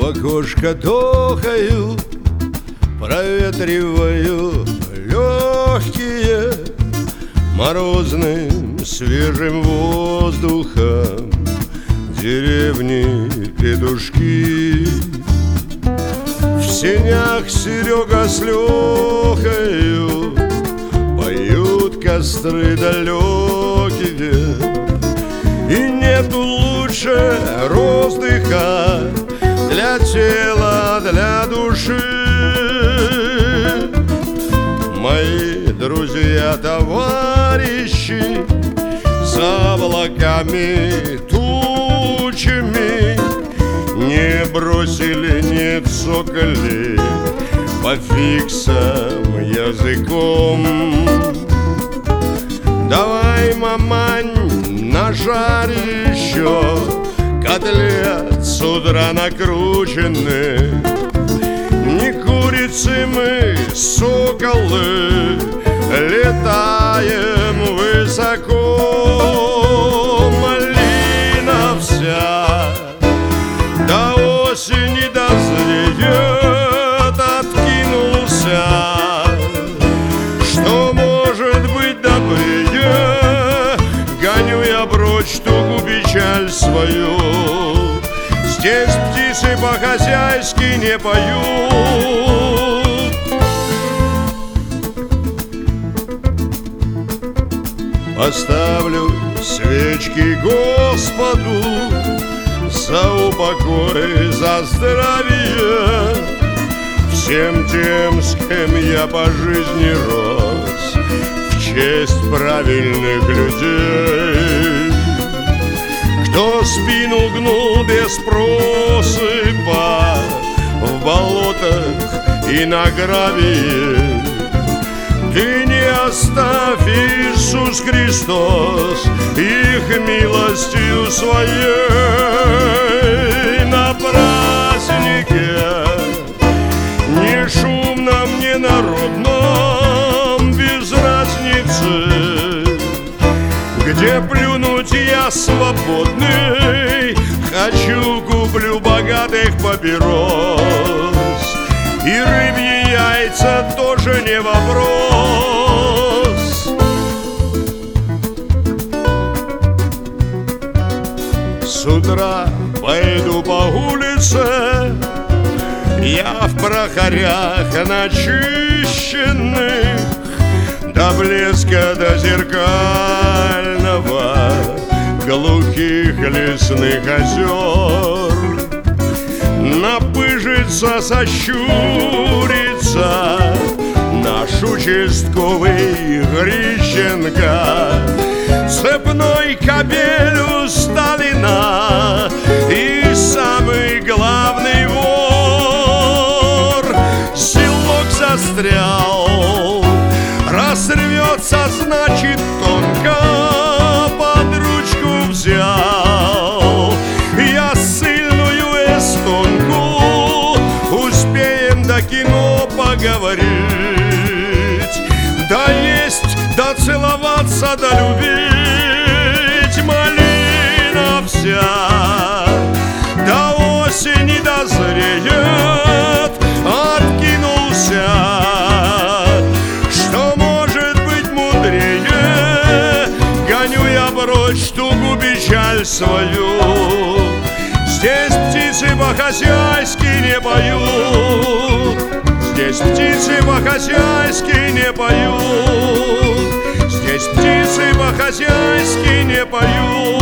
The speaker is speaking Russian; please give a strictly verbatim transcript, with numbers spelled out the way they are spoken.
окошко тохаю, проветриваю легкие морозным свежим воздухом деревни петушки. В сенях Серега с Лехою поют костры далекие, и нету лучше роздыха для тела, для души. Мои друзья, товарищи, за облаками, тучами не бросили, не цокали по фиксам языком. Давай, мамань, нажарь еще котлет с утра накрученных. Не курицы мы, соколы, летаем высоко. Малина вся до осени дозреет, откинулся. Что может быть добрее? Гоню я прочь тугу печаль свою. Здесь птицы по-хозяйски не поют. Поставлю свечки Господу за упокой, за здравие всем тем, с кем я по жизни рос, в честь правильных людей. Кто спину гнул без просыпа в болотах и на гравии, ты не оставь, Иисус Христос, их милостью своей. На празднике не шумном, не народном, без разницы, где плюнуть я свободный. Хочу, куплю богатых папирос, и рыбьи яйца тоже не вопрос. С утра пойду по улице, я в прохорях начищенных, до блеска, до зеркального глухих лесных озер. Напыжится, сощурится наш участковый Грищенко, цепной кобель у Сталина и самый главный вор. Селок застрял, раз рвется, значит тонко, под ручку взял я сильную эстонку. Успеем до кино поговорить, да есть, да целоваться, да любить. Малина вся до осени дозреет, откинулся. Что может быть мудрее? Гоню я прочь тугу печаль свою. Здесь птицы по-хозяйски не поют, здесь птицы по-хозяйски не поют, здесь птицы по-хозяйски не поют.